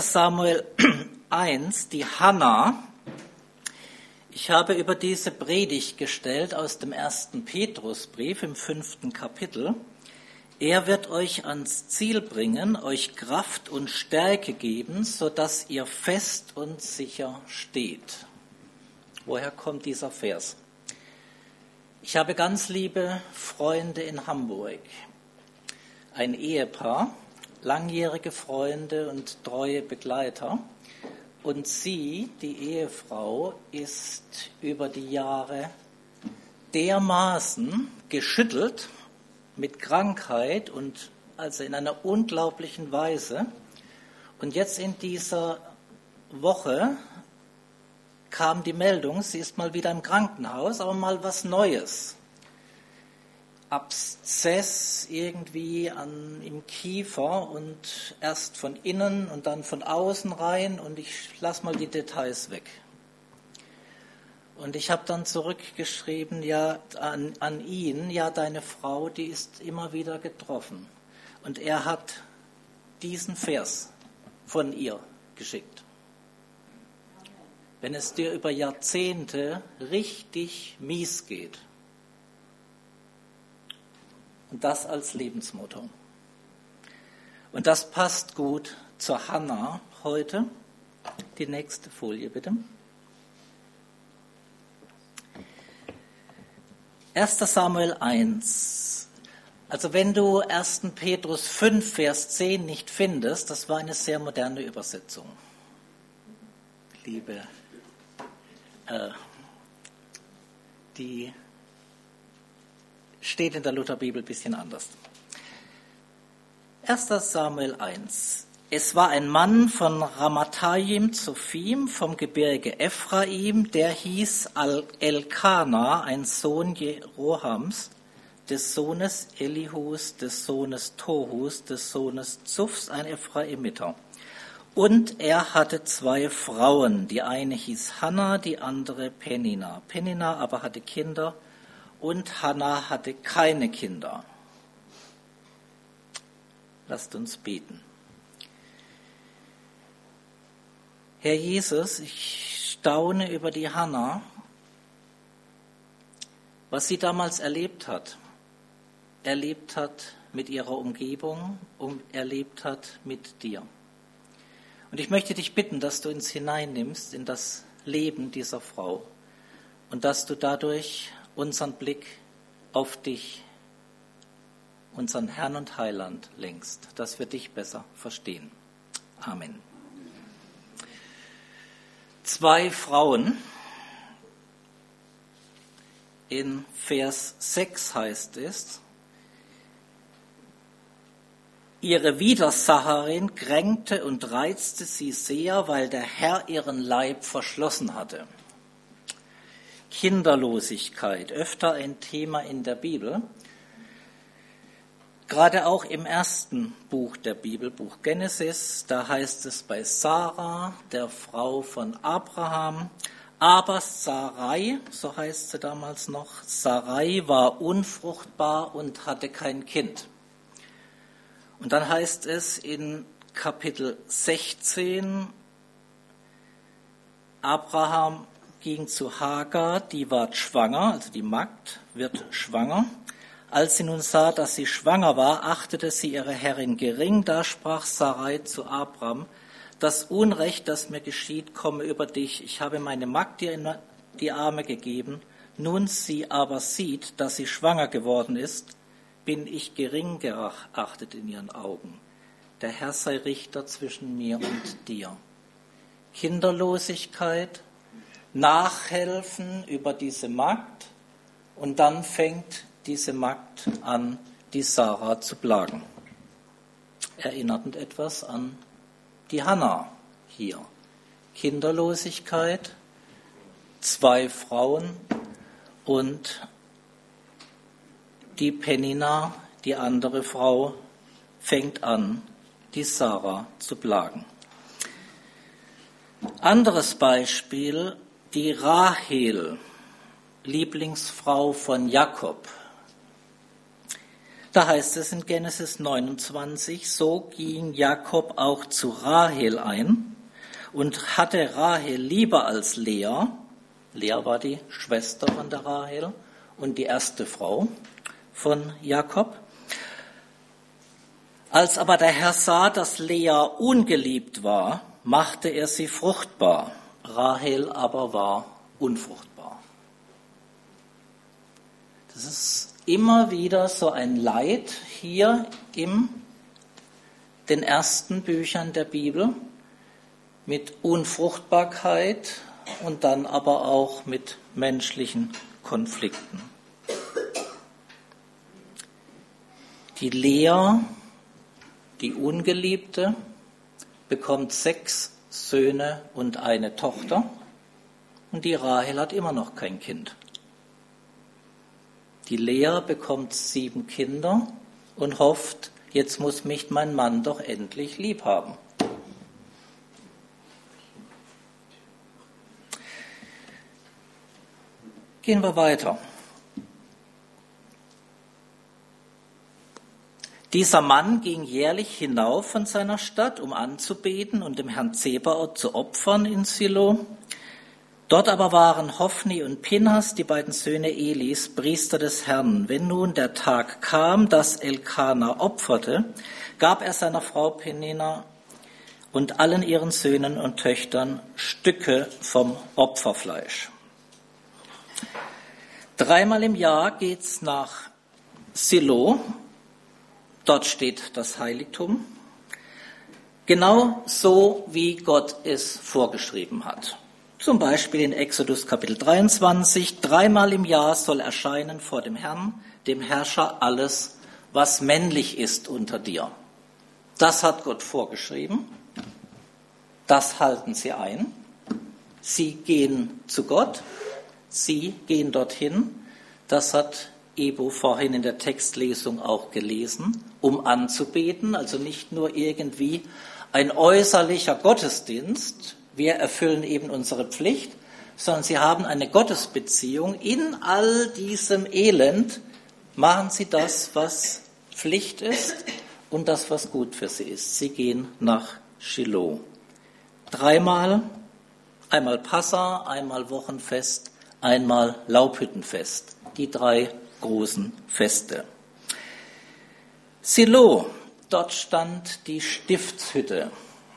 Samuel 1, die Hannah. Ich habe über diese Predigt gestellt aus dem 1. Petrusbrief im 5. Kapitel. Er wird euch ans Ziel bringen, euch Kraft und Stärke geben, sodass ihr fest und sicher steht. Woher kommt dieser Vers? Ich habe ganz liebe Freunde in Hamburg. Ein Ehepaar, langjährige Freunde und treue Begleiter. Und sie, die Ehefrau, ist über die Jahre dermaßen geschüttelt mit Krankheit und also in einer unglaublichen Weise. Und jetzt in dieser Woche kam die Meldung, sie ist mal wieder im Krankenhaus, aber mal was Neues. Abszess irgendwie im Kiefer und erst von innen und dann von außen rein und ich lasse mal die Details weg. Und ich habe dann zurückgeschrieben, ja, an ihn, ja, deine Frau, die ist immer wieder getroffen. Und er hat diesen Vers von ihr geschickt. Wenn es dir über Jahrzehnte richtig mies geht, und das als Lebensmotto. Und das passt gut zur Hannah heute. Die nächste Folie bitte. 1. Samuel 1. Also wenn du 1. Petrus 5, Vers 10 nicht findest, das war eine sehr moderne Übersetzung. Liebe, die steht in der Lutherbibel ein bisschen anders. 1. Samuel 1. Es war ein Mann von Ramathaim Zophim vom Gebirge Ephraim, der hieß Elkana, ein Sohn Jerohams, des Sohnes Elihus, des Sohnes Tohus, des Sohnes Zufs, ein Ephraimiter. Und er hatte 2 Frauen, die eine hieß Hannah, die andere Penina. Penina aber hatte Kinder, und Hannah hatte keine Kinder. Lasst uns beten. Herr Jesus, ich staune über die Hannah, was sie damals erlebt hat mit ihrer Umgebung und erlebt hat mit dir. Und ich möchte dich bitten, dass du uns hineinnimmst in das Leben dieser Frau und dass du dadurch unseren Blick auf dich, unseren Herrn und Heiland lenkst, dass wir dich besser verstehen. Amen. 2 Frauen. In Vers 6 heißt es, ihre Widersacherin kränkte und reizte sie sehr, weil der Herr ihren Leib verschlossen hatte. Kinderlosigkeit, öfter ein Thema in der Bibel. Gerade auch im ersten Buch der Bibel, Buch Genesis, da heißt es bei Sarah, der Frau von Abraham, aber Sarai, so heißt sie damals noch, Sarai war unfruchtbar und hatte kein Kind. Und dann heißt es in Kapitel 16, Abraham ging zu Hagar, die war schwanger, also die Magd wird schwanger. Als sie nun sah, dass sie schwanger war, achtete sie ihre Herrin gering. Da sprach Sarai zu Abram, das Unrecht, das mir geschieht, komme über dich. Ich habe meine Magd dir in die Arme gegeben. Nun sie aber sieht, dass sie schwanger geworden ist, bin ich gering geachtet in ihren Augen. Der Herr sei Richter zwischen mir und dir. Kinderlosigkeit, Nachhelfen über diese Magd und dann fängt diese Magd an, die Sarah zu plagen. Erinnert etwas an die Hannah hier. Kinderlosigkeit, 2 Frauen und die Penina, die andere Frau, fängt an, die Sarah zu plagen. Anderes Beispiel, die Rahel, Lieblingsfrau von Jakob. Da heißt es in Genesis 29, so ging Jakob auch zu Rahel ein und hatte Rahel lieber als Lea. Lea war die Schwester von der Rahel und die erste Frau von Jakob. Als aber der Herr sah, dass Lea ungeliebt war, machte er sie fruchtbar. Rahel aber war unfruchtbar. Das ist immer wieder so ein Leid hier in den ersten Büchern der Bibel mit Unfruchtbarkeit und dann aber auch mit menschlichen Konflikten. Die Lea, die Ungeliebte, bekommt 6 Söhne und eine Tochter und die Rahel hat immer noch kein Kind. Die Lea bekommt 7 Kinder und hofft, jetzt muss mich mein Mann doch endlich lieb haben. Gehen wir weiter. Dieser Mann ging jährlich hinauf von seiner Stadt, um anzubeten und dem Herrn Zebaoth zu opfern in Silo. Dort aber waren Hophni und Pinhas, die beiden Söhne Elis, Priester des Herrn. Wenn nun der Tag kam, dass Elkana opferte, gab er seiner Frau Penina und allen ihren Söhnen und Töchtern Stücke vom Opferfleisch. 3-mal im Jahr geht's nach Silo. Dort steht das Heiligtum. Genau so, wie Gott es vorgeschrieben hat. Zum Beispiel in Exodus Kapitel 23, 3-mal im Jahr soll erscheinen vor dem Herrn, dem Herrscher, alles, was männlich ist unter dir. Das hat Gott vorgeschrieben. Das halten sie ein. Sie gehen zu Gott. Sie gehen dorthin. Das hat Ebo vorhin in der Textlesung auch gelesen, um anzubeten. Also nicht nur irgendwie ein äußerlicher Gottesdienst. Wir erfüllen eben unsere Pflicht, sondern sie haben eine Gottesbeziehung. In all diesem Elend machen sie das, was Pflicht ist und das, was gut für sie ist. Sie gehen nach Shiloh. 3-mal, einmal Passa, einmal Wochenfest, einmal Laubhüttenfest. Die 3 großen Feste. Silo, dort stand die Stiftshütte.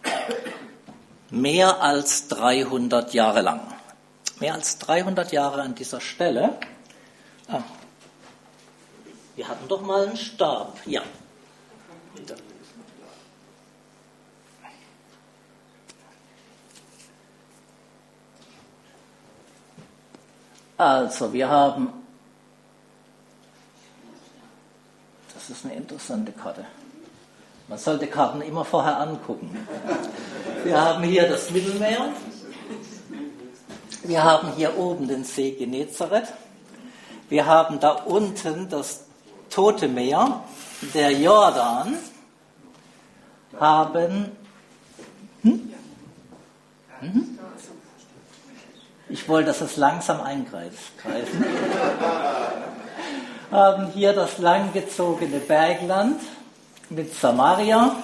Mehr als 300 Jahre lang. Mehr als 300 Jahre an dieser Stelle. Wir hatten doch mal einen Stab. Ja. Bitte. Also, wir haben, das ist eine interessante Karte. Man sollte Karten immer vorher angucken. Wir haben hier das Mittelmeer. Wir haben hier oben den See Genezareth. Wir haben da unten das Tote Meer, der Jordan. Haben Ich wollte, dass es langsam eingreifen. Haben hier das langgezogene Bergland mit Samaria.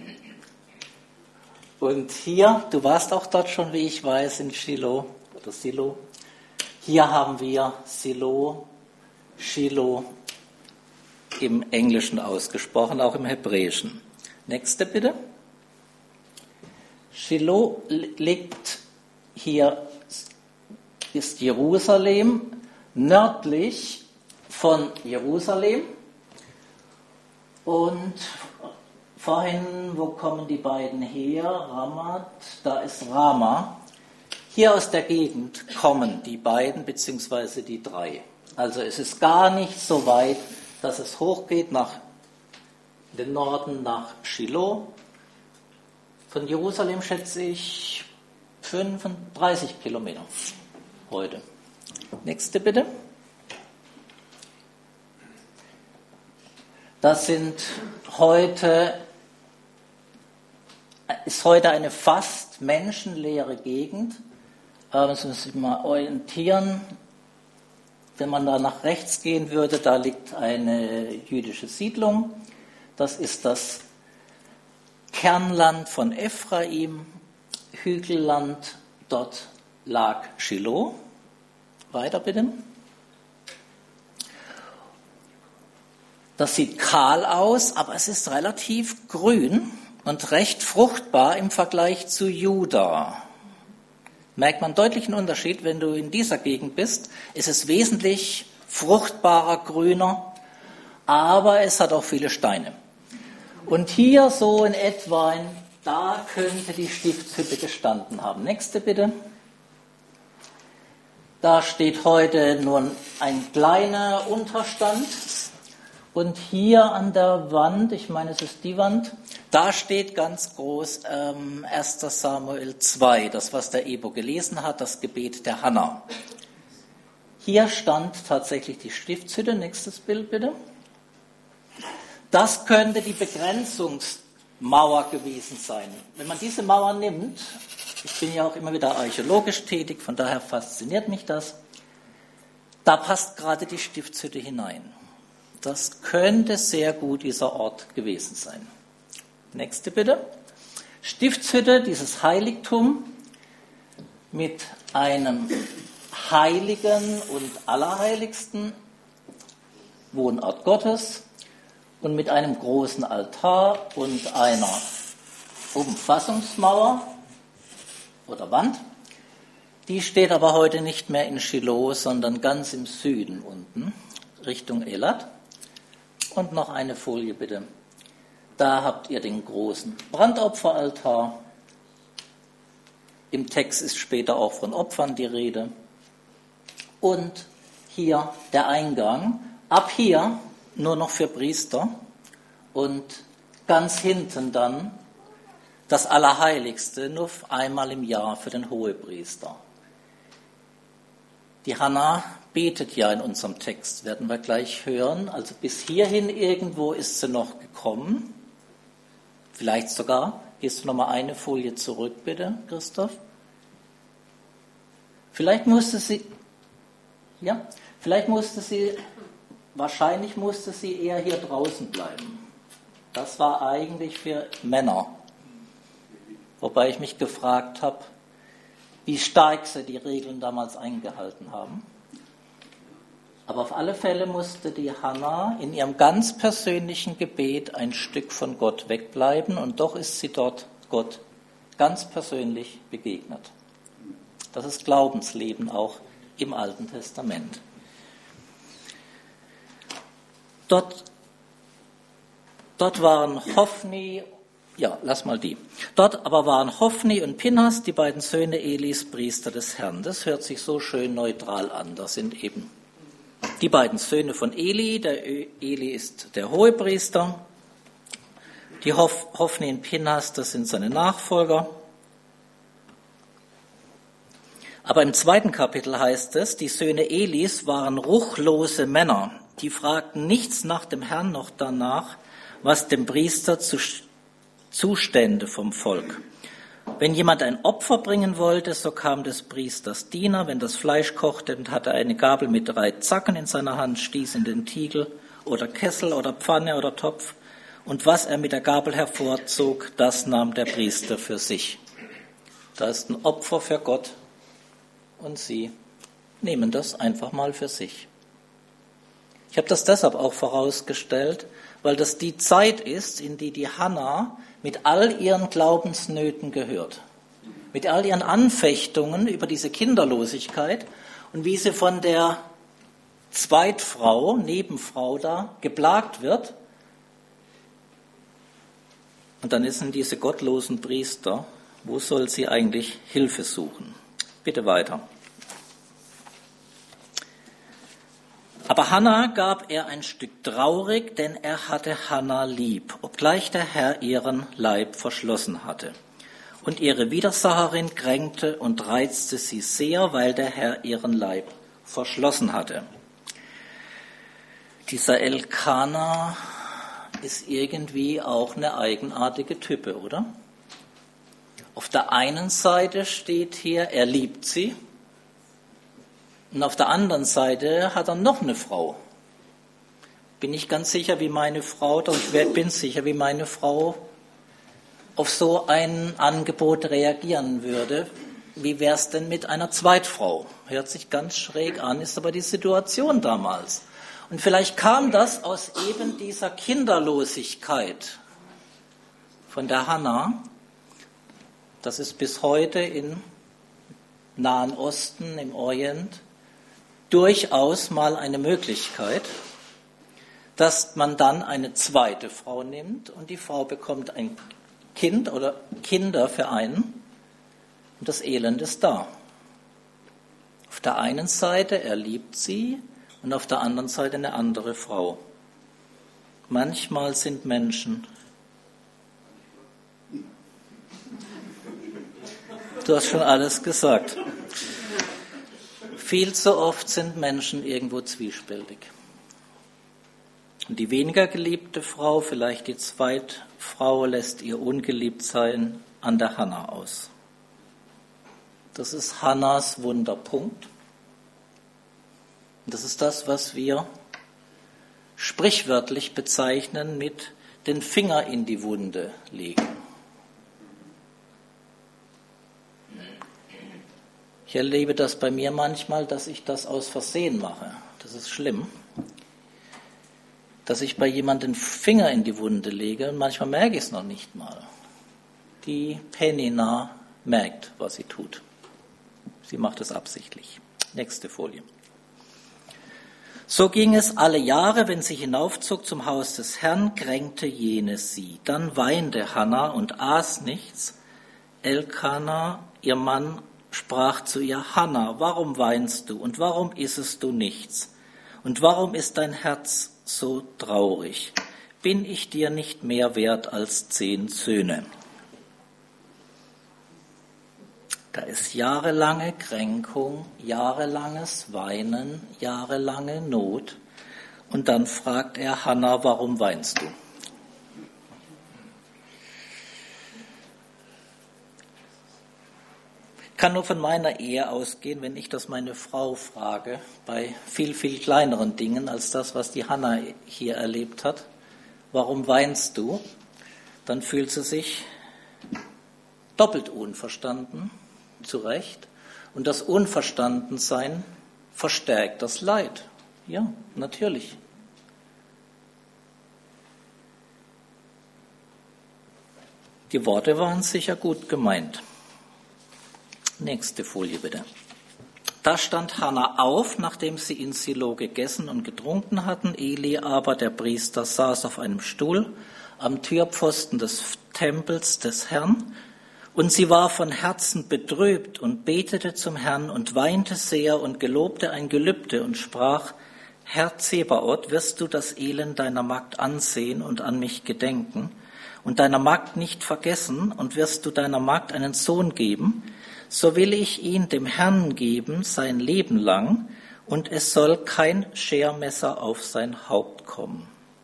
Und hier, du warst auch dort schon, wie ich weiß, in Shiloh oder Silo. Hier haben wir Silo, Shiloh im Englischen ausgesprochen, auch im Hebräischen. Nächste bitte. Shiloh liegt hier, ist Jerusalem, nördlich von Jerusalem. Und vorhin, wo kommen die beiden her? Ramat, da ist Rama. Hier aus der Gegend kommen die beiden bzw. die 3. Also es ist gar nicht so weit, dass es hochgeht nach den Norden, nach Shiloh. Von Jerusalem schätze ich 35 Kilometer heute. Nächste bitte. Das ist heute eine fast menschenleere Gegend. Müssen wir uns mal orientieren. wenn man da nach rechts gehen würde, da liegt eine jüdische Siedlung. Das ist das Kernland von Ephraim, Hügelland, dort lag Shiloh. Weiter bitte. Das sieht kahl aus, aber es ist relativ grün und recht fruchtbar im Vergleich zu Juda. Merkt man einen deutlichen Unterschied, wenn du in dieser Gegend bist, ist es wesentlich fruchtbarer, grüner, aber es hat auch viele Steine. Und hier so in etwa, da könnte die Stiftshütte gestanden haben. Nächste bitte. Da steht heute nur ein kleiner Unterstand. Und hier an der Wand, ich meine, es ist die Wand, da steht ganz groß 1. Samuel 2, das, was der Ebo gelesen hat, das Gebet der Hannah. Hier stand tatsächlich die Stiftshütte. Nächstes Bild bitte. Das könnte die Begrenzungsmauer gewesen sein. Wenn man diese Mauer nimmt, ich bin ja auch immer wieder archäologisch tätig, von daher fasziniert mich das, da passt gerade die Stiftshütte hinein. Das könnte sehr gut dieser Ort gewesen sein. Nächste bitte. Stiftshütte, dieses Heiligtum mit einem Heiligen und Allerheiligsten, Wohnort Gottes, und mit einem großen Altar und einer Umfassungsmauer oder Wand. Die steht aber heute nicht mehr in Shiloh, sondern ganz im Süden unten, Richtung Elat. Und noch eine Folie bitte. Da habt ihr den großen Brandopferaltar. Im Text ist später auch von Opfern die Rede. Und hier der Eingang. Ab hier nur noch für Priester. Und ganz hinten dann das Allerheiligste, nur einmal im Jahr für den Hohepriester. Die Hannah betet ja in unserem Text, werden wir gleich hören. Also bis hierhin irgendwo ist sie noch gekommen. Vielleicht sogar, gehst du noch mal eine Folie zurück, bitte, Christoph. Wahrscheinlich musste sie eher hier draußen bleiben. Das war eigentlich für Männer. Wobei ich mich gefragt habe, wie stark sie die Regeln damals eingehalten haben. Aber auf alle Fälle musste die Hannah in ihrem ganz persönlichen Gebet ein Stück von Gott wegbleiben und doch ist sie dort Gott ganz persönlich begegnet. Das ist Glaubensleben auch im Alten Testament. Dort waren Hophni, Dort aber waren Hophni und Pinhas, die beiden Söhne Elis, Priester des Herrn. Das hört sich so schön neutral an. Das sind eben die beiden Söhne von Eli. Der Eli ist der Hohepriester. Die Hophni und Pinhas, das sind seine Nachfolger. Aber im 2. Kapitel heißt es, die Söhne Elis waren ruchlose Männer. Die fragten nichts nach dem Herrn noch danach, was dem Priester zustände vom Volk. Wenn jemand ein Opfer bringen wollte, so kam des Priesters Diener, wenn das Fleisch kochte und hatte eine Gabel mit 3 Zacken in seiner Hand, stieß in den Tiegel oder Kessel oder Pfanne oder Topf, und was er mit der Gabel hervorzog, das nahm der Priester für sich. Da ist ein Opfer für Gott und sie nehmen das einfach mal für sich. Ich habe das deshalb auch vorausgestellt, weil das die Zeit ist, in die die Hannah mit all ihren Glaubensnöten gehört, mit all ihren Anfechtungen über diese Kinderlosigkeit und wie sie von der Zweitfrau, Nebenfrau da, geplagt wird. Und dann sind diese gottlosen Priester, wo soll sie eigentlich Hilfe suchen? Bitte weiter. Aber Hannah gab er ein Stück traurig, denn er hatte Hannah lieb, obgleich der Herr ihren Leib verschlossen hatte. Und ihre Widersacherin kränkte und reizte sie sehr, weil der Herr ihren Leib verschlossen hatte. Dieser Elkana ist irgendwie auch eine eigenartige Type, oder? Auf der einen Seite steht hier, er liebt sie. Und auf der anderen Seite hat er noch eine Frau. Bin ich ganz sicher, wie meine Frau, doch ich bin sicher, wie meine Frau auf so ein Angebot reagieren würde. Wie wäre es denn mit einer Zweitfrau? Hört sich ganz schräg an, ist aber die Situation damals. Und vielleicht kam das aus eben dieser Kinderlosigkeit von der Hannah. Das ist bis heute im Nahen Osten, im Orient, durchaus mal eine Möglichkeit, dass man dann eine zweite Frau nimmt und die Frau bekommt ein Kind oder Kinder für einen und das Elend ist da. Auf der einen Seite er liebt sie und auf der anderen Seite eine andere Frau. Manchmal sind Menschen. Du hast schon alles gesagt. Viel zu oft sind Menschen irgendwo zwiespältig. Und die weniger geliebte Frau, vielleicht die Zweitfrau, lässt ihr Ungeliebt-Sein an der Hannah aus. Das ist Hannahs Wunderpunkt. Und das ist das, was wir sprichwörtlich bezeichnen mit den Finger in die Wunde legen. Ich erlebe das bei mir manchmal, dass ich das aus Versehen mache. Das ist schlimm. Dass ich bei jemandem den Finger in die Wunde lege und manchmal merke ich es noch nicht mal. Die Penina merkt, was sie tut. Sie macht es absichtlich. Nächste Folie. So ging es alle Jahre, wenn sie hinaufzog zum Haus des Herrn, kränkte jene sie. Dann weinte Hannah und aß nichts. Elkana, ihr Mann, sprach zu ihr: Hannah, warum weinst du und warum isst du nichts? Und warum ist dein Herz so traurig? Bin ich dir nicht mehr wert als 10 Söhne? Da ist jahrelange Kränkung, jahrelanges Weinen, jahrelange Not. Und dann fragt er Hannah: Warum weinst du? Ich kann nur von meiner Ehe ausgehen, wenn ich das meine Frau frage, bei viel, viel kleineren Dingen als das, was die Hannah hier erlebt hat. Warum weinst du? Dann fühlt sie sich doppelt unverstanden, zu Recht. Und das Unverstandensein verstärkt das Leid. Ja, natürlich. Die Worte waren sicher gut gemeint. Nächste Folie bitte. Da stand Hannah auf, nachdem sie in Silo gegessen und getrunken hatten. Eli aber, der Priester, saß auf einem Stuhl am Türpfosten des Tempels des Herrn. Und sie war von Herzen betrübt und betete zum Herrn und weinte sehr und gelobte ein Gelübde und sprach: Herr Zebaoth, wirst du das Elend deiner Magd ansehen und an mich gedenken und deiner Magd nicht vergessen, und wirst du deiner Magd einen Sohn geben, so will ich ihn dem Herrn geben sein Leben lang, und es soll kein Schermesser auf sein Haupt kommen.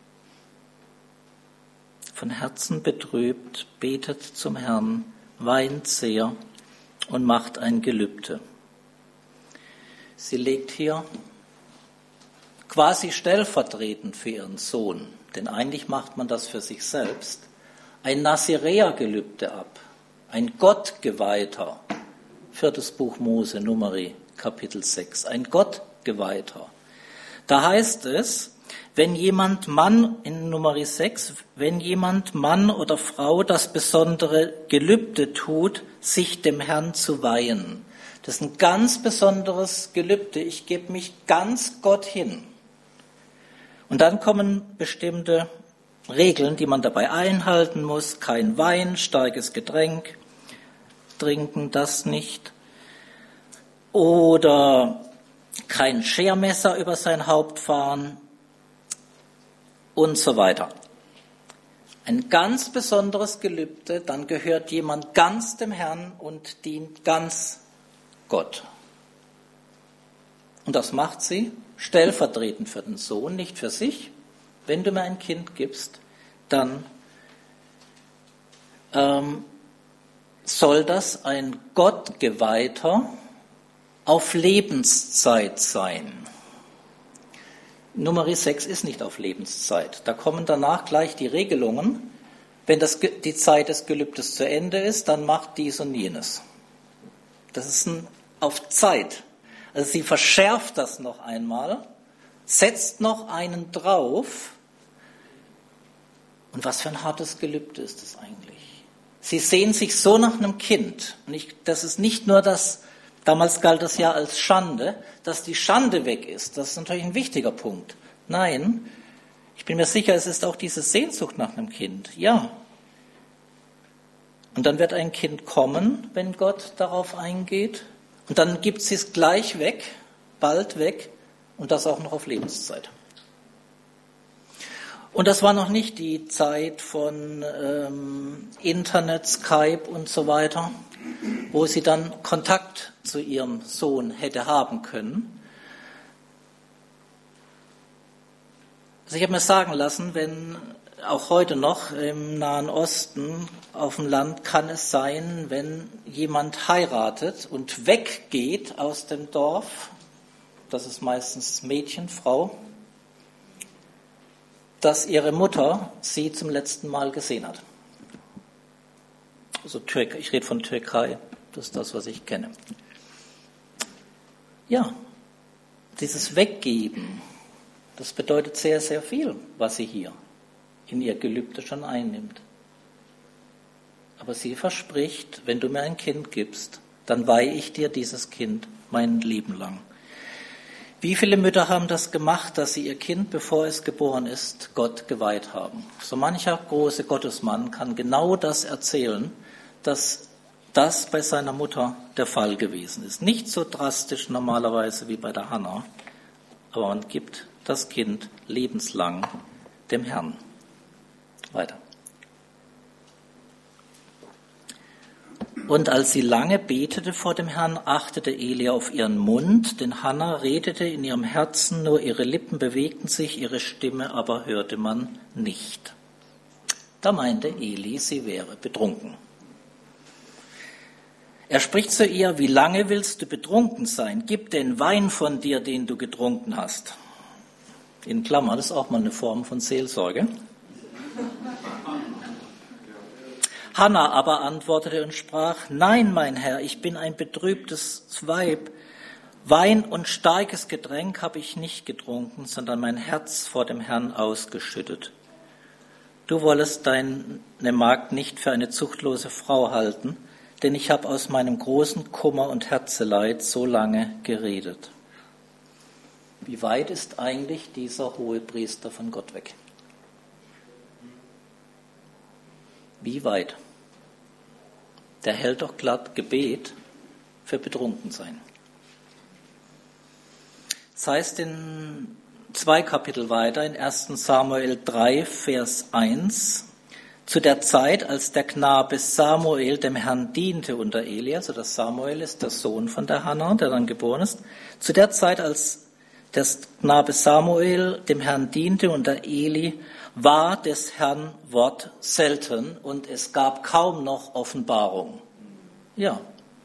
Von Herzen betrübt, betet zum Herrn, weint sehr und macht ein Gelübde. Sie legt hier quasi stellvertretend für ihren Sohn, denn eigentlich macht man das für sich selbst, ein Naziräergelübde ab, ein Gottgeweihter. 4. Buch Mose, Numeri, Kapitel 6, ein Gottgeweihter. Da heißt es, wenn jemand Mann, in Numeri 6, wenn jemand Mann oder Frau das besondere Gelübde tut, sich dem Herrn zu weihen. Das ist ein ganz besonderes Gelübde. Ich gebe mich ganz Gott hin. Und dann kommen bestimmte Regeln, die man dabei einhalten muss. Kein Wein, starkes Getränk trinken, das nicht. Oder kein Schermesser über sein Haupt fahren und so weiter. Ein ganz besonderes Gelübde, dann gehört jemand ganz dem Herrn und dient ganz Gott. Und das macht sie stellvertretend für den Sohn, nicht für sich. Wenn du mir ein Kind gibst, dann soll das ein Gottgeweihter auf Lebenszeit sein. Nummer 6 ist nicht auf Lebenszeit. Da kommen danach gleich die Regelungen. Wenn die Zeit des Gelübdes zu Ende ist, dann macht dies und jenes. Das ist auf Zeit. Also sie verschärft das noch einmal, setzt noch einen drauf. Und was für ein hartes Gelübde ist das eigentlich? Sie sehen sich so nach einem Kind. Und das ist nicht nur das, damals galt das ja als Schande, dass die Schande weg ist. Das ist natürlich ein wichtiger Punkt. Nein, ich bin mir sicher, es ist auch diese Sehnsucht nach einem Kind. Ja. Und dann wird ein Kind kommen, wenn Gott darauf eingeht. Und dann gibt sie es gleich weg, bald weg. Und das auch noch auf Lebenszeit. Und das war noch nicht die Zeit von Internet, Skype und so weiter, wo sie dann Kontakt zu ihrem Sohn hätte haben können. Also ich habe mir sagen lassen, wenn auch heute noch im Nahen Osten auf dem Land kann es sein, wenn jemand heiratet und weggeht aus dem Dorf, das ist meistens Mädchen, Frau, dass ihre Mutter sie zum letzten Mal gesehen hat. Also ich rede von Türkei, das ist das, was ich kenne. Ja, dieses Weggeben, das bedeutet sehr, sehr viel, was sie hier in ihr Gelübde schon einnimmt. Aber sie verspricht, wenn du mir ein Kind gibst, dann weihe ich dir dieses Kind mein Leben lang. Wie viele Mütter haben das gemacht, dass sie ihr Kind, bevor es geboren ist, Gott geweiht haben? So mancher große Gottesmann kann genau das erzählen, dass das bei seiner Mutter der Fall gewesen ist. Nicht so drastisch normalerweise wie bei der Hannah, aber man gibt das Kind lebenslang dem Herrn. Weiter. Und als sie lange betete vor dem Herrn, achtete Eli auf ihren Mund, denn Hannah redete in ihrem Herzen, nur ihre Lippen bewegten sich, ihre Stimme aber hörte man nicht. Da meinte Eli, sie wäre betrunken. Er spricht zu ihr, wie lange willst du betrunken sein? Gib den Wein von dir, den du getrunken hast. In Klammern, das ist auch mal eine Form von Seelsorge. Hannah aber antwortete und sprach, nein, mein Herr, ich bin ein betrübtes Weib. Wein und starkes Getränk habe ich nicht getrunken, sondern mein Herz vor dem Herrn ausgeschüttet. Du wollest deine Magd nicht für eine zuchtlose Frau halten, denn ich habe aus meinem großen Kummer und Herzeleid so lange geredet. Wie weit ist eigentlich dieser Hohepriester von Gott weg? Wie weit? Der hält doch glatt Gebet für Betrunkensein. Das heißt in 2 Kapitel weiter, in 1. Samuel 3, Vers 1, zu der Zeit, als der Knabe Samuel dem Herrn diente unter Eli, also das Samuel ist der Sohn von der Hannah, der dann geboren ist, zu der Zeit, als der Knabe Samuel dem Herrn diente unter Eli, war des Herrn Wort selten und es gab kaum noch Offenbarung. Ja,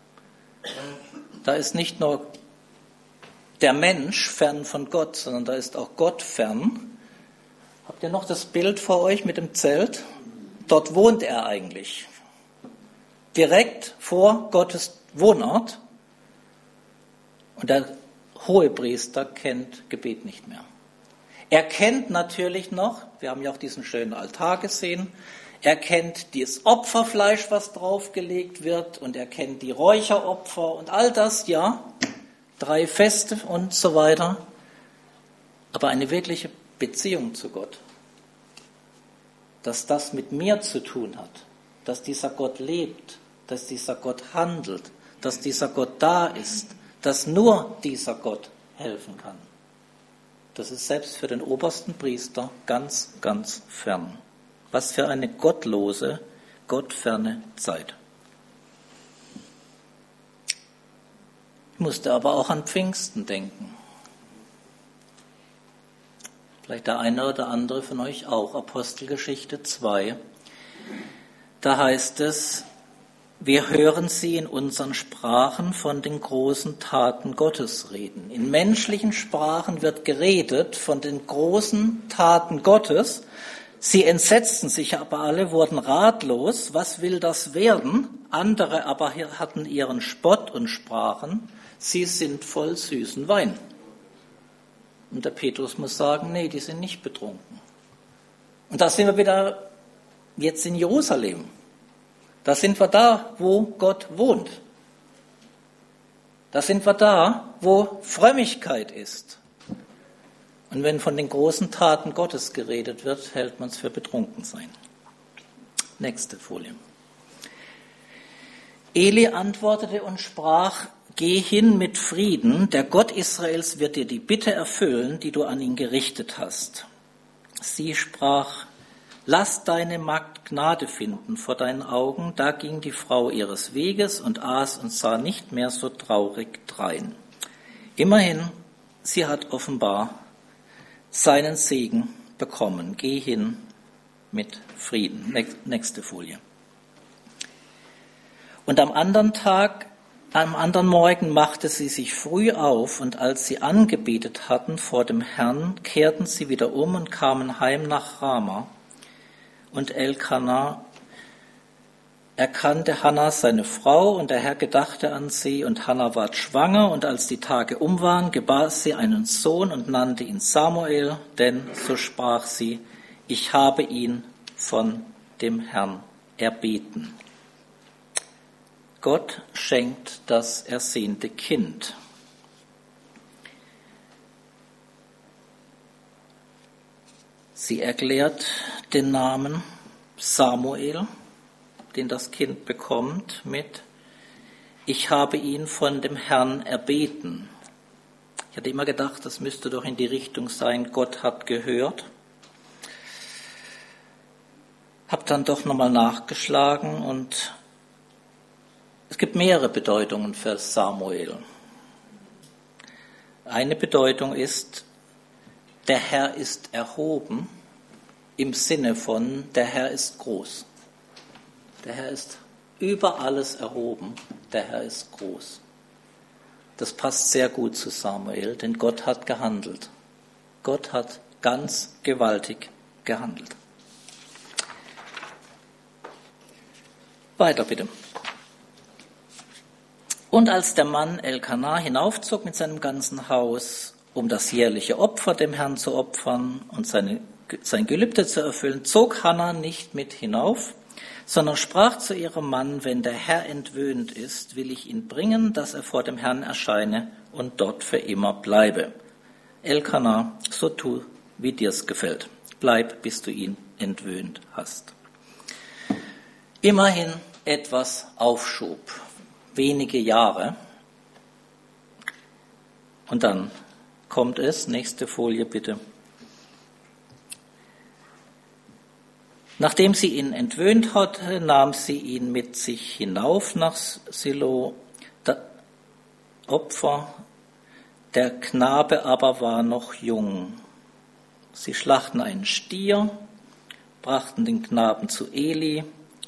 da ist nicht nur der Mensch fern von Gott, sondern da ist auch Gott fern. Habt ihr noch das Bild vor euch mit dem Zelt? Dort wohnt er eigentlich. Direkt vor Gottes Wohnort. Und der Hohepriester kennt Gebet nicht mehr. Er kennt natürlich noch, wir haben ja auch diesen schönen Altar gesehen, er kennt das Opferfleisch, was draufgelegt wird, und er kennt die Räucheropfer und all das, ja, 3 Feste und so weiter. Aber eine wirkliche Beziehung zu Gott, dass das mit mir zu tun hat, dass dieser Gott lebt, dass dieser Gott handelt, dass dieser Gott da ist, dass nur dieser Gott helfen kann. Das ist selbst für den obersten Priester ganz, ganz fern. Was für eine gottlose, gottferne Zeit. Ich musste aber auch an Pfingsten denken. Vielleicht der eine oder andere von euch auch. Apostelgeschichte 2. Da heißt es, wir hören sie in unseren Sprachen von den großen Taten Gottes reden. In menschlichen Sprachen wird geredet von den großen Taten Gottes. Sie entsetzten sich aber alle, wurden ratlos. Was will das werden? Andere aber hatten ihren Spott und sprachen, sie sind voll süßen Wein. Und der Petrus muss sagen, nee, die sind nicht betrunken. Und da sind wir wieder jetzt in Jerusalem. Da sind wir da, wo Gott wohnt. Da sind wir da, wo Frömmigkeit ist. Und wenn von den großen Taten Gottes geredet wird, hält man es für betrunken sein. Nächste Folie. Eli antwortete und sprach, geh hin mit Frieden, der Gott Israels wird dir die Bitte erfüllen, die du an ihn gerichtet hast. Sie sprach, lass deine Magd Gnade finden vor deinen Augen. Da ging die Frau ihres Weges und aß und sah nicht mehr so traurig drein. Immerhin, sie hat offenbar seinen Segen bekommen. Geh hin mit Frieden. Nächste Folie. Und am anderen Morgen machte sie sich früh auf, und als sie angebetet hatten vor dem Herrn, kehrten sie wieder um und kamen heim nach Rama. Und Elkanah erkannte Hannah seine Frau, und der Herr gedachte an sie, und Hannah ward schwanger, und als die Tage um waren, gebar sie einen Sohn und nannte ihn Samuel, denn, so sprach sie, ich habe ihn von dem Herrn erbeten. Gott schenkt das ersehnte Kind. Sie erklärt den Namen Samuel, den das Kind bekommt, mit ich habe ihn von dem Herrn erbeten. Ich hatte immer gedacht, das müsste doch in die Richtung sein, Gott hat gehört. Hab dann doch nochmal nachgeschlagen und es gibt mehrere Bedeutungen für Samuel. Eine Bedeutung ist, der Herr ist erhoben, im Sinne von, der Herr ist groß. Der Herr ist über alles erhoben, der Herr ist groß. Das passt sehr gut zu Samuel, denn Gott hat gehandelt. Gott hat ganz gewaltig gehandelt. Weiter bitte. Und als der Mann Elkanah hinaufzog mit seinem ganzen Haus, um das jährliche Opfer dem Herrn zu opfern und sein Gelübde zu erfüllen, zog Hannah nicht mit hinauf, sondern sprach zu ihrem Mann, wenn der Herr entwöhnt ist, will ich ihn bringen, dass er vor dem Herrn erscheine und dort für immer bleibe. Elkanah, so tu, wie dir's gefällt. Bleib, bis du ihn entwöhnt hast. Immerhin etwas Aufschub. Wenige Jahre. Und dann kommt es, nächste Folie bitte. Nachdem sie ihn entwöhnt hatte, nahm sie ihn mit sich hinauf nach Silo, Opfer. Der Knabe aber war noch jung. Sie schlachten einen Stier, brachten den Knaben zu Eli.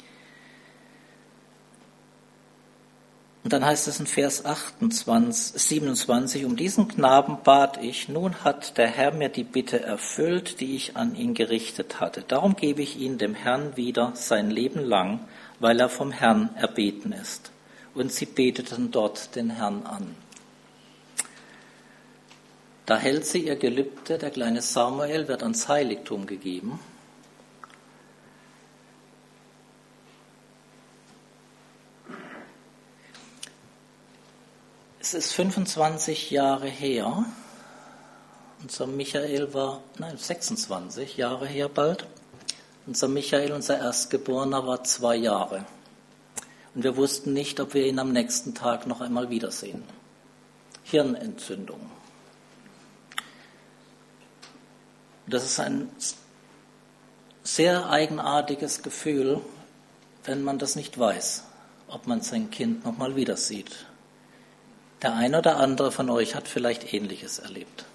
Und dann heißt es in Vers 27, um diesen Knaben bat ich, nun hat der Herr mir die Bitte erfüllt, die ich an ihn gerichtet hatte. Darum gebe ich ihn dem Herrn wieder sein Leben lang, weil er vom Herrn erbeten ist. Und sie beteten dort den Herrn an. Da hält sie ihr Gelübde, der kleine Samuel wird ans Heiligtum gegeben. Es ist 25 Jahre her, unser Michael war, 26 Jahre her bald. Unser Michael, unser Erstgeborener, war 2 Jahre. Und wir wussten nicht, ob wir ihn am nächsten Tag noch einmal wiedersehen. Hirnentzündung. Das ist ein sehr eigenartiges Gefühl, wenn man das nicht weiß, ob man sein Kind noch mal wieder sieht. Der eine oder andere von euch hat vielleicht Ähnliches erlebt.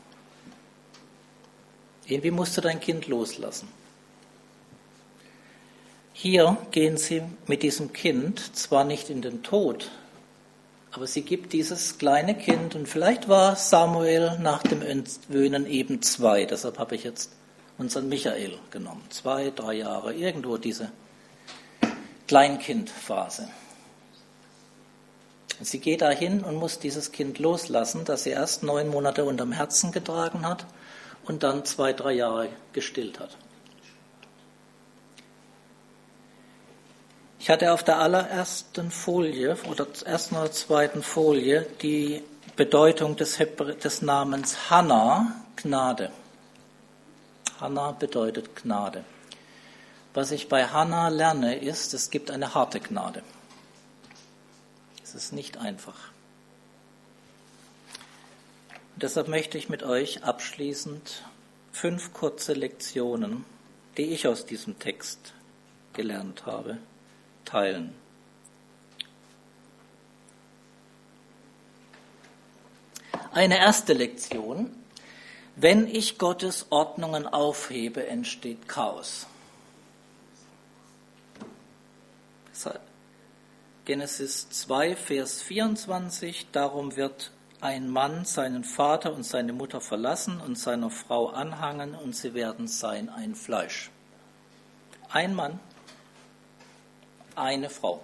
Irgendwie musst du dein Kind loslassen. Hier gehen sie mit diesem Kind zwar nicht in den Tod, aber sie gibt dieses kleine Kind, und vielleicht war Samuel nach dem Entwöhnen eben 2, deshalb habe ich jetzt unseren Michael genommen, 2, 3 Jahre, irgendwo diese Kleinkindphase. Sie geht dahin und muss dieses Kind loslassen, das sie erst 9 Monate unterm Herzen getragen hat und dann 2, 3 Jahre gestillt hat. Ich hatte auf der allerersten Folie oder ersten oder zweiten Folie die Bedeutung des Namens Hannah, Gnade. Hannah bedeutet Gnade. Was ich bei Hannah lerne, ist, es gibt eine harte Gnade. Es ist nicht einfach. Und deshalb möchte ich mit euch abschließend 5 kurze Lektionen, die ich aus diesem Text gelernt habe, teilen. Eine erste Lektion: Wenn ich Gottes Ordnungen aufhebe, entsteht Chaos. Genesis 2, Vers 24: Darum wird ein Mann seinen Vater und seine Mutter verlassen und seiner Frau anhangen, und sie werden sein ein Fleisch. Ein Mann, eine Frau.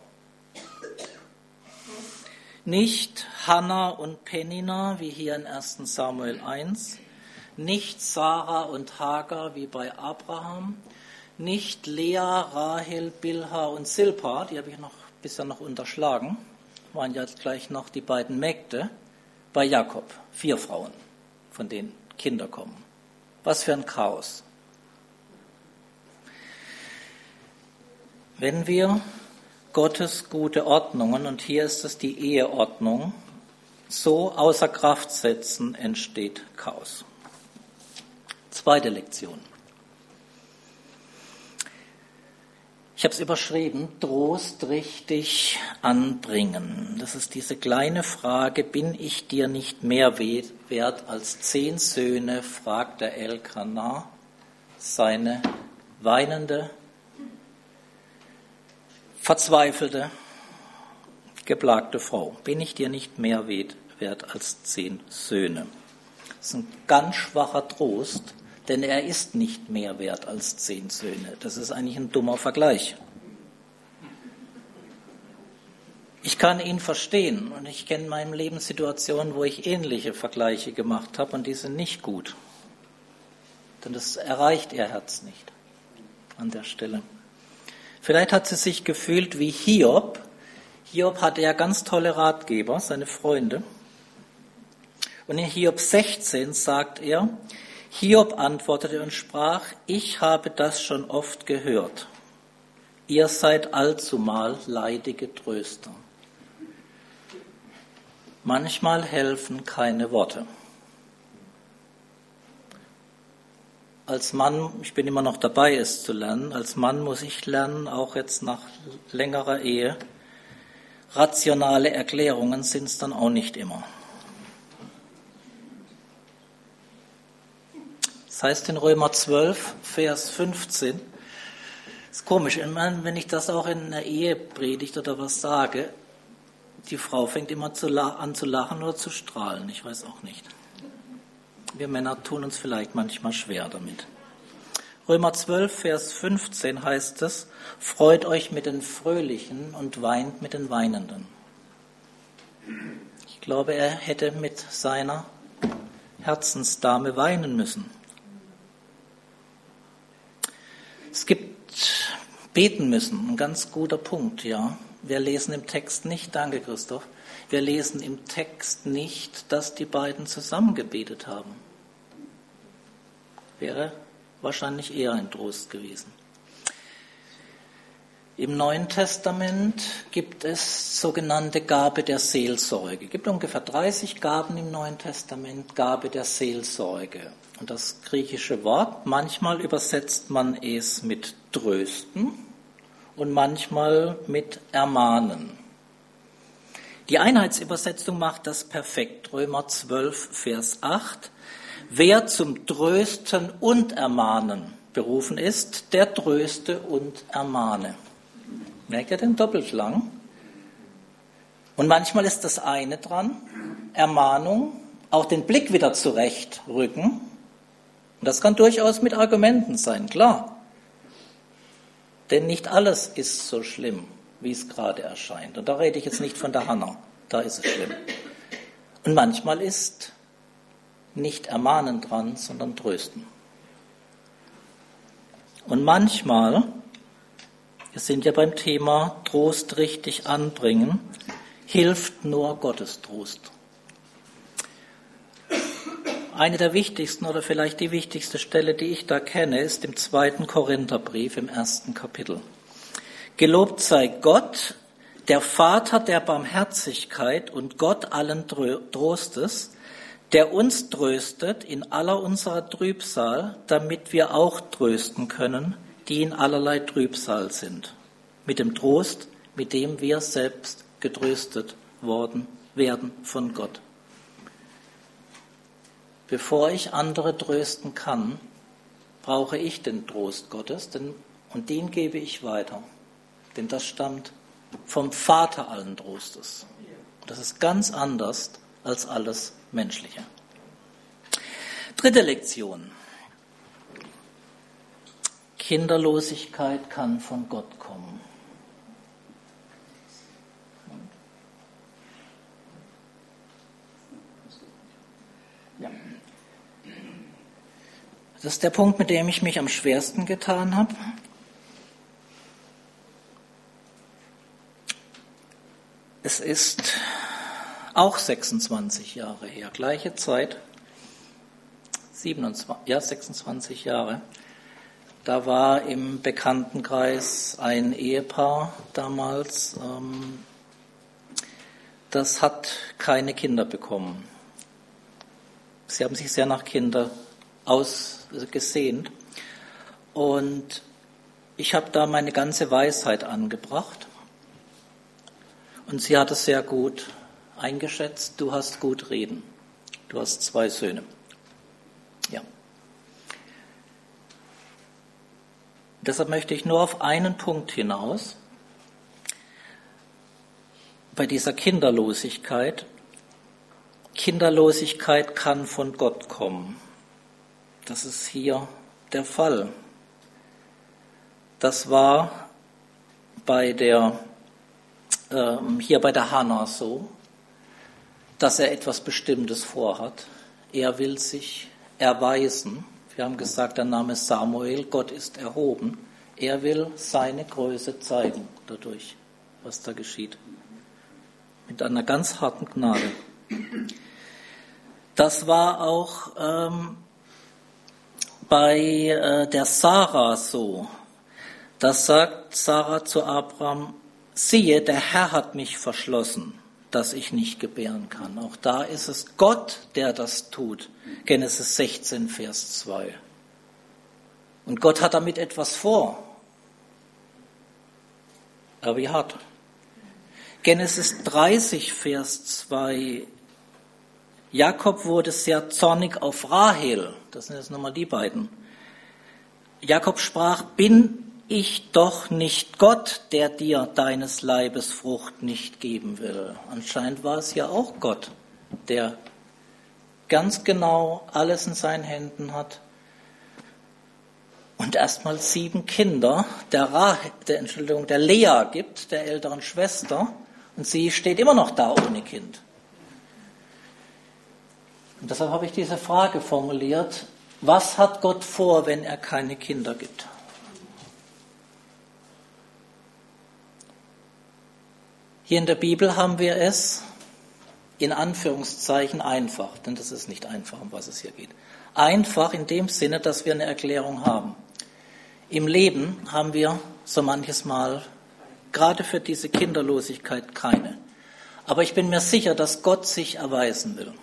Nicht Hannah und Penina, wie hier in 1. Samuel 1, nicht Sarah und Hagar, wie bei Abraham, nicht Lea, Rahel, Bilha und Silpa, die habe ich bisher noch unterschlagen, waren jetzt gleich noch die beiden Mägde, bei Jakob, 4 Frauen, von denen Kinder kommen. Was für ein Chaos. Wenn wir Gottes gute Ordnungen, und hier ist es die Eheordnung, so außer Kraft setzen, entsteht Chaos. Zweite Lektion. Ich habe es überschrieben: Trost richtig anbringen. Das ist diese kleine Frage: Bin ich dir nicht mehr wert als 10 Söhne? Fragt der Elkanah seine weinende, verzweifelte, geplagte Frau. Bin ich dir nicht mehr wert als 10 Söhne? Das ist ein ganz schwacher Trost, denn er ist nicht mehr wert als 10 Söhne. Das ist eigentlich ein dummer Vergleich. Ich kann ihn verstehen, und ich kenne in meinem Leben Situationen, wo ich ähnliche Vergleiche gemacht habe, und die sind nicht gut. Denn das erreicht ihr Herz nicht an der Stelle. Vielleicht hat sie sich gefühlt wie Hiob. Hiob hatte ja ganz tolle Ratgeber, seine Freunde. Und in Hiob 16 sagt er: Hiob antwortete und sprach: Ich habe das schon oft gehört. Ihr seid allzumal leidige Tröster. Manchmal helfen keine Worte. Als Mann, ich bin immer noch dabei, es zu lernen, als Mann muss ich lernen, auch jetzt nach längerer Ehe, rationale Erklärungen sind es dann auch nicht immer. Das heißt in Römer 12, Vers 15, ist komisch, wenn ich das auch in einer Ehepredigt oder was sage, die Frau fängt immer an zu lachen oder zu strahlen, ich weiß auch nicht. Wir Männer tun uns vielleicht manchmal schwer damit. Römer 12, Vers 15 heißt es: Freut euch mit den Fröhlichen und weint mit den Weinenden. Ich glaube, er hätte mit seiner Herzensdame weinen müssen. Es gibt beten müssen, ein ganz guter Punkt, ja. Wir lesen im Text nicht, danke Christoph, wir lesen im Text nicht, dass die beiden zusammen gebetet haben. Wäre wahrscheinlich eher ein Trost gewesen. Im Neuen Testament gibt es sogenannte Gabe der Seelsorge. Es gibt ungefähr 30 Gaben im Neuen Testament, Gabe der Seelsorge. Und das griechische Wort, manchmal übersetzt man es mit trösten und manchmal mit ermahnen. Die Einheitsübersetzung macht das perfekt. Römer 12, Vers 8. Wer zum Trösten und Ermahnen berufen ist, der tröste und ermahne. Merkt ihr den Doppelklang? Und manchmal ist das eine dran, Ermahnung, auch den Blick wieder zurechtrücken. Und das kann durchaus mit Argumenten sein, klar. Denn nicht alles ist so schlimm, wie es gerade erscheint. Und da rede ich jetzt nicht von der Hannah, da ist es schlimm. Und manchmal ist nicht ermahnen dran, sondern trösten. Und manchmal, wir sind ja beim Thema Trost richtig anbringen, hilft nur Gottes Trost. Eine der wichtigsten oder vielleicht die wichtigste Stelle, die ich da kenne, ist im 2. Korintherbrief im 1. Kapitel. Gelobt sei Gott, der Vater der Barmherzigkeit und Gott allen Trostes, der uns tröstet in aller unserer Trübsal, damit wir auch trösten können, die in allerlei Trübsal sind. Mit dem Trost, mit dem wir selbst getröstet werden von Gott. Bevor ich andere trösten kann, brauche ich den Trost Gottes, und den gebe ich weiter. Denn das stammt vom Vater allen Trostes. Das ist ganz anders als alles Menschliche. Dritte Lektion. Kinderlosigkeit kann von Gott kommen. Ja. Das ist der Punkt, mit dem ich mich am schwersten getan habe. Es ist auch 26 Jahre her, gleiche Zeit, 26 Jahre. Da war im Bekanntenkreis ein Ehepaar damals, das hat keine Kinder bekommen. Sie haben sich sehr nach Kindern ausgesehnt und ich habe da meine ganze Weisheit angebracht und sie hat es sehr gut eingeschätzt. Du hast gut reden. Du hast 2 Söhne. Ja. Deshalb möchte ich nur auf einen Punkt hinaus. Bei dieser Kinderlosigkeit. Kinderlosigkeit kann von Gott kommen. Das ist hier der Fall. Das war hier bei der Hannah so, dass er etwas Bestimmtes vorhat. Er will sich erweisen. Wir haben gesagt, der Name Samuel, Gott ist erhoben. Er will seine Größe zeigen dadurch, was da geschieht. Mit einer ganz harten Gnade. Das war auch bei der Sarah so. Das sagt Sarah zu Abraham: Siehe, der Herr hat mich verschlossen, dass ich nicht gebären kann. Auch da ist es Gott, der das tut. Genesis 16, Vers 2. Und Gott hat damit etwas vor. Aber wie hart. Genesis 30, Vers 2. Jakob wurde sehr zornig auf Rahel. Das sind jetzt nochmal die beiden. Jakob sprach: Bin ich doch nicht Gott, der dir deines Leibes Frucht nicht geben will. Anscheinend war es ja auch Gott, der ganz genau alles in seinen Händen hat und erstmal 7 Kinder der Lea gibt, der älteren Schwester, und sie steht immer noch da ohne Kind. Und deshalb habe ich diese Frage formuliert: Was hat Gott vor, wenn er keine Kinder gibt? Hier in der Bibel haben wir es in Anführungszeichen einfach, denn das ist nicht einfach, um was es hier geht. Einfach in dem Sinne, dass wir eine Erklärung haben. Im Leben haben wir so manches Mal, gerade für diese Kinderlosigkeit, keine. Aber ich bin mir sicher, dass Gott sich erweisen will.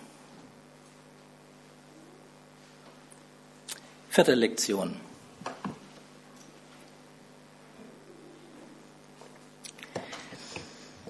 4. Lektion.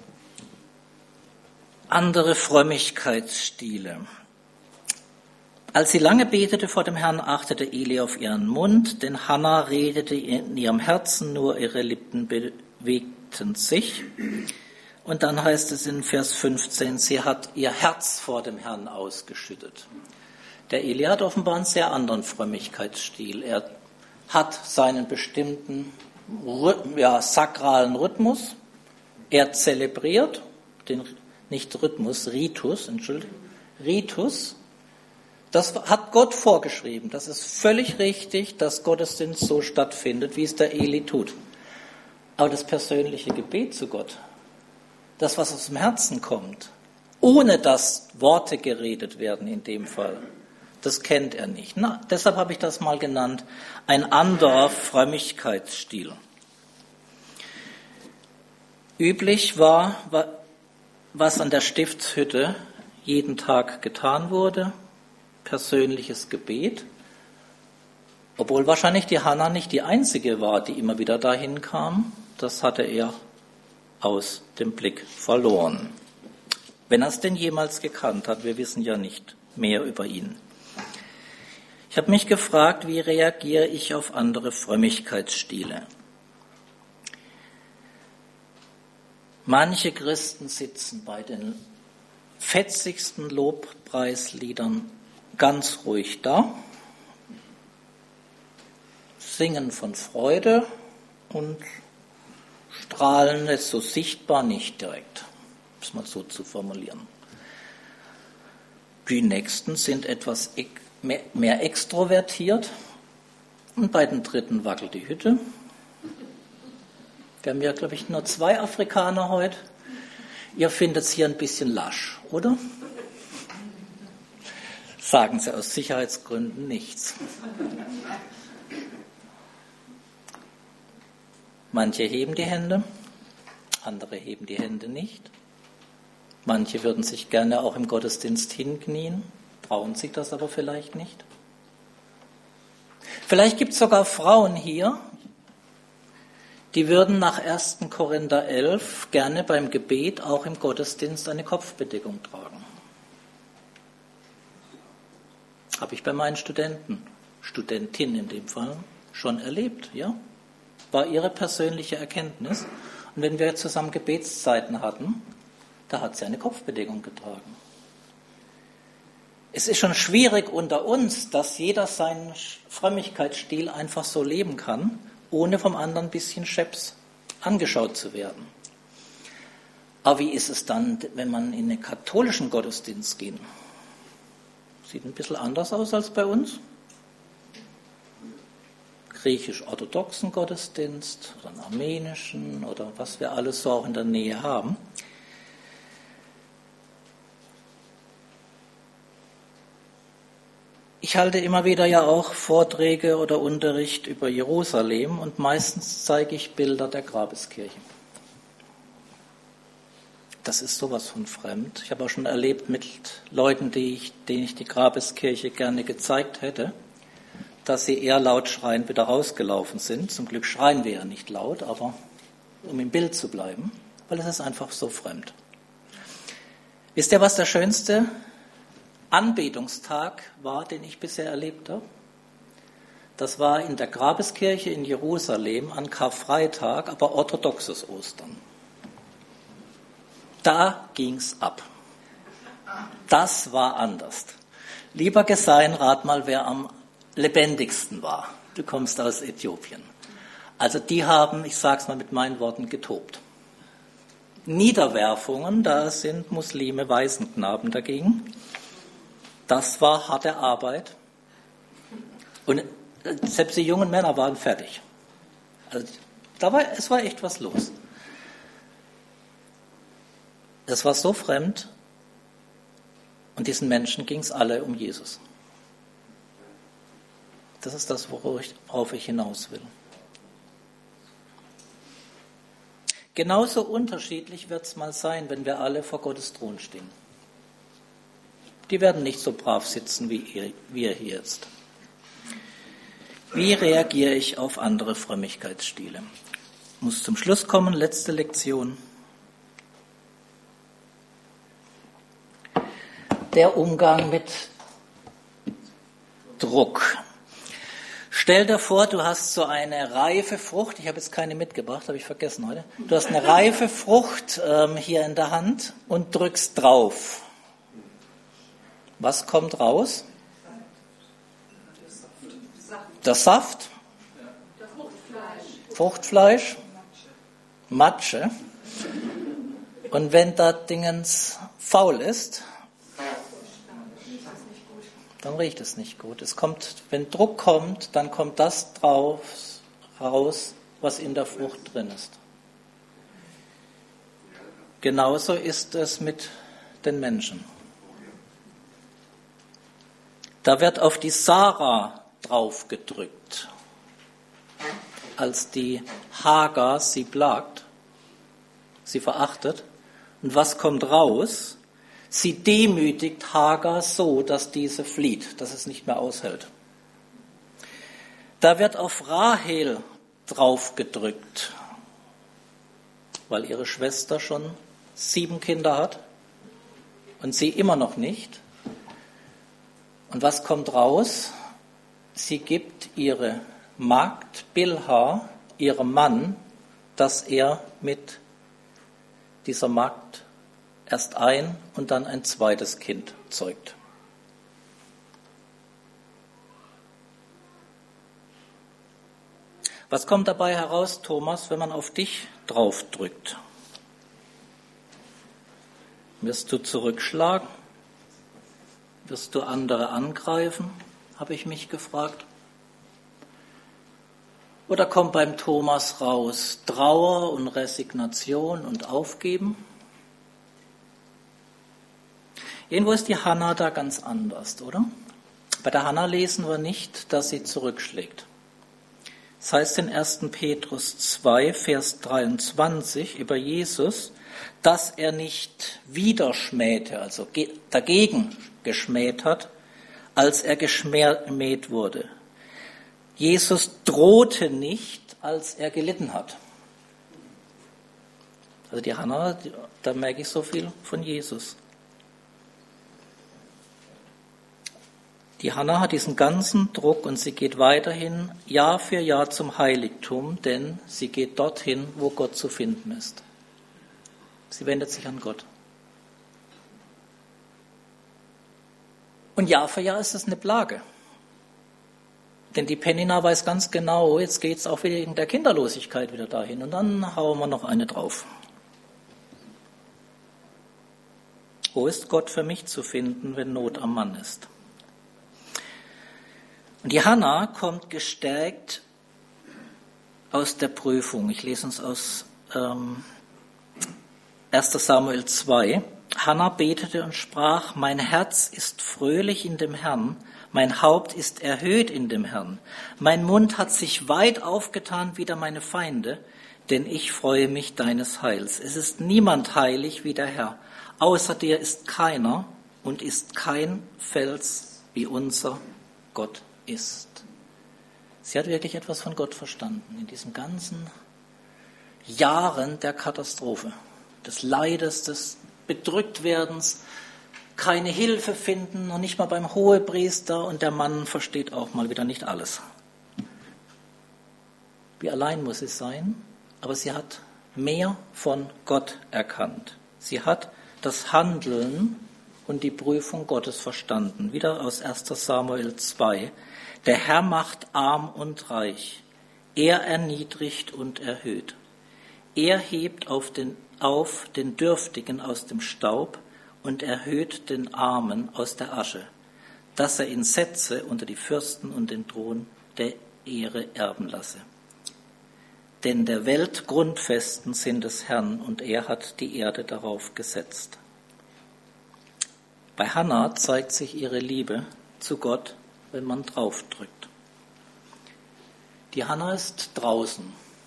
Andere Frömmigkeitsstile. Als sie lange betete vor dem Herrn, achtete Eli auf ihren Mund, denn Hannah redete in ihrem Herzen, nur ihre Lippen bewegten sich. Und dann heißt es in Vers 15, sie hat ihr Herz vor dem Herrn ausgeschüttet. Der Eli hat offenbar einen sehr anderen Frömmigkeitsstil. Er hat seinen bestimmten sakralen Rhythmus. Er zelebriert Ritus. Das hat Gott vorgeschrieben. Das ist völlig richtig, dass Gottesdienst so stattfindet, wie es der Eli tut. Aber das persönliche Gebet zu Gott, das, was aus dem Herzen kommt, ohne dass Worte geredet werden in dem Fall, das kennt er nicht. Deshalb habe ich das mal genannt, ein anderer Frömmigkeitsstil. Üblich war, was an der Stiftshütte jeden Tag getan wurde, persönliches Gebet, obwohl wahrscheinlich die Hannah nicht die einzige war, die immer wieder dahin kam. Das hatte er aus dem Blick verloren. Wenn er es denn jemals gekannt hat, wir wissen ja nicht mehr über ihn. Ich habe mich gefragt, wie reagiere ich auf andere Frömmigkeitsstile? Manche Christen sitzen bei den fetzigsten Lobpreisliedern ganz ruhig da, singen von Freude und strahlen es so sichtbar nicht direkt, um es mal so zu formulieren. Die Nächsten sind etwas mehr extrovertiert und bei den Dritten wackelt die Hütte. Wir haben ja, glaube ich, nur 2 Afrikaner heute. Ihr findet es hier ein bisschen lasch, oder? Sagen sie aus Sicherheitsgründen nichts. Manche heben die Hände, andere heben die Hände nicht. Manche würden sich gerne auch im Gottesdienst hinknien, trauen sich das aber vielleicht nicht. Vielleicht gibt es sogar Frauen hier, die würden nach 1. Korinther 11 gerne beim Gebet auch im Gottesdienst eine Kopfbedeckung tragen. Habe ich bei meinen Studentinnen in dem Fall, schon erlebt, ja? War ihre persönliche Erkenntnis. Und wenn wir zusammen Gebetszeiten hatten, da hat sie eine Kopfbedeckung getragen. Es ist schon schwierig unter uns, dass jeder seinen Frömmigkeitsstil einfach so leben kann, ohne vom anderen ein bisschen scheps angeschaut zu werden. Aber wie ist es dann, wenn man in einen katholischen Gottesdienst geht? Sieht ein bisschen anders aus als bei uns. Griechisch-orthodoxen Gottesdienst oder einen armenischen oder was wir alles so auch in der Nähe haben. Ich halte immer wieder ja auch Vorträge oder Unterricht über Jerusalem und meistens zeige ich Bilder der Grabeskirche. Das ist sowas von fremd. Ich habe auch schon erlebt mit Leuten, denen ich die Grabeskirche gerne gezeigt hätte, dass sie eher laut schreiend wieder rausgelaufen sind. Zum Glück schreien wir ja nicht laut, aber um im Bild zu bleiben, weil es ist einfach so fremd. Wisst ihr, was der schönste Anbetungstag war, den ich bisher erlebt habe? Das war in der Grabeskirche in Jerusalem an Karfreitag, aber orthodoxes Ostern. Da ging's ab. Das war anders. Lieber Gesein, rat mal, wer am lebendigsten war. Du kommst aus Äthiopien. Also die haben, ich sage es mal mit meinen Worten, getobt. Niederwerfungen, da sind Muslime Waisenknaben dagegen. Das war harte Arbeit. Und selbst die jungen Männer waren fertig. Also es war echt was los. Es war so fremd und diesen Menschen ging es alle um Jesus. Das ist das, worauf ich hinaus will. Genauso unterschiedlich wird es mal sein, wenn wir alle vor Gottes Thron stehen. Die werden nicht so brav sitzen wie wir hier jetzt. Wie reagiere ich auf andere Frömmigkeitsstile? Ich muss zum Schluss kommen, letzte Lektion. Der Umgang mit Druck. Stell dir vor, du hast so eine reife Frucht, ich habe jetzt keine mitgebracht, habe ich vergessen heute. Du hast eine reife Frucht hier in der Hand und drückst drauf. Was kommt raus? Der Saft? Fruchtfleisch? Matsche? Und wenn das Dingens faul ist, dann riecht es nicht gut. Es kommt, wenn Druck kommt, dann kommt das raus, was in der Frucht drin ist. Genauso ist es mit den Menschen. Da wird auf die Sarah draufgedrückt, als die Hagar sie plagt, sie verachtet. Und was kommt raus? Sie demütigt Hagar so, dass diese flieht, dass es nicht mehr aushält. Da wird auf Rahel draufgedrückt, weil ihre Schwester schon 7 Kinder hat und sie immer noch nicht. Und was kommt raus? Sie gibt ihre Magd Bilha, ihrem Mann, dass er mit dieser Magd erst ein und dann ein zweites Kind zeugt. Was kommt dabei heraus, Thomas, wenn man auf dich draufdrückt? Wirst du zurückschlagen? Wirst du andere angreifen? Habe ich mich gefragt. Oder kommt beim Thomas raus Trauer und Resignation und Aufgeben? Irgendwo ist die Hannah da ganz anders, oder? Bei der Hannah lesen wir nicht, dass sie zurückschlägt. Das heißt in 1. Petrus 2, Vers 23 über Jesus, dass er nicht widerschmähte, also dagegen geschmäht hat, als er geschmäht wurde. Jesus drohte nicht, als er gelitten hat. Also die Hannah, da merke ich so viel von Jesus. Die Hannah hat diesen ganzen Druck und sie geht weiterhin Jahr für Jahr zum Heiligtum, denn sie geht dorthin, wo Gott zu finden ist. Sie wendet sich an Gott. Und Jahr für Jahr ist es eine Plage. Denn die Penina weiß ganz genau, jetzt geht es auch wegen der Kinderlosigkeit wieder dahin. Und dann hauen wir noch eine drauf. Wo ist Gott für mich zu finden, wenn Not am Mann ist? Und die Hannah kommt gestärkt aus der Prüfung. Ich lese uns aus 1. Samuel 2. Hannah betete und sprach, mein Herz ist fröhlich in dem Herrn, mein Haupt ist erhöht in dem Herrn. Mein Mund hat sich weit aufgetan wider meine Feinde, denn ich freue mich deines Heils. Es ist niemand heilig wie der Herr. Außer dir ist keiner und ist kein Fels wie unser Gott ist. Sie hat wirklich etwas von Gott verstanden in diesen ganzen Jahren der Katastrophe, des Leides, des Bedrücktwerdens, keine Hilfe finden und nicht mal beim Hohepriester und der Mann versteht auch mal wieder nicht alles. Wie allein muss sie sein, aber sie hat mehr von Gott erkannt. Sie hat das Handeln und die Prüfung Gottes verstanden. Wieder aus 1. Samuel 2. Der Herr macht arm und reich. Er erniedrigt und erhöht. Er hebt auf den Dürftigen aus dem Staub und erhöht den Armen aus der Asche, dass er ihn setze unter die Fürsten und den Thron der Ehre erben lasse. Denn der Welt Grundfesten sind des Herrn und er hat die Erde darauf gesetzt. Bei Hannah zeigt sich ihre Liebe zu Gott, wenn man draufdrückt. Die Hannah ist draußen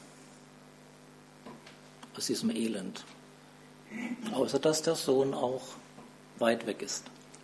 aus diesem Elend, außer dass der Sohn auch weit weg ist.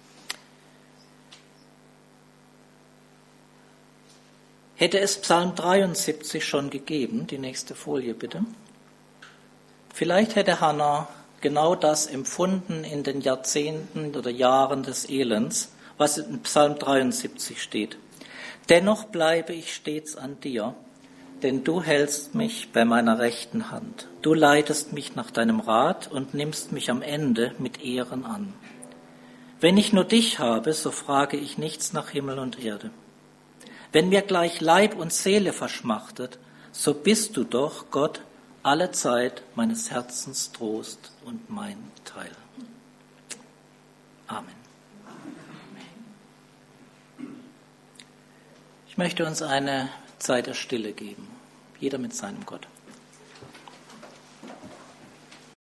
Hätte es Psalm 73 schon gegeben, die nächste Folie bitte, vielleicht hätte Hannah genau das empfunden in den Jahrzehnten oder Jahren des Elends, was in Psalm 73 steht. Dennoch bleibe ich stets an dir, denn du hältst mich bei meiner rechten Hand. Du leitest mich nach deinem Rat und nimmst mich am Ende mit Ehren an. Wenn ich nur dich habe, so frage ich nichts nach Himmel und Erde. Wenn mir gleich Leib und Seele verschmachtet, so bist du doch, Gott, alle Zeit meines Herzens Trost und mein Teil. Amen. Ich möchte uns eine Zeit der Stille geben, jeder mit seinem Gott.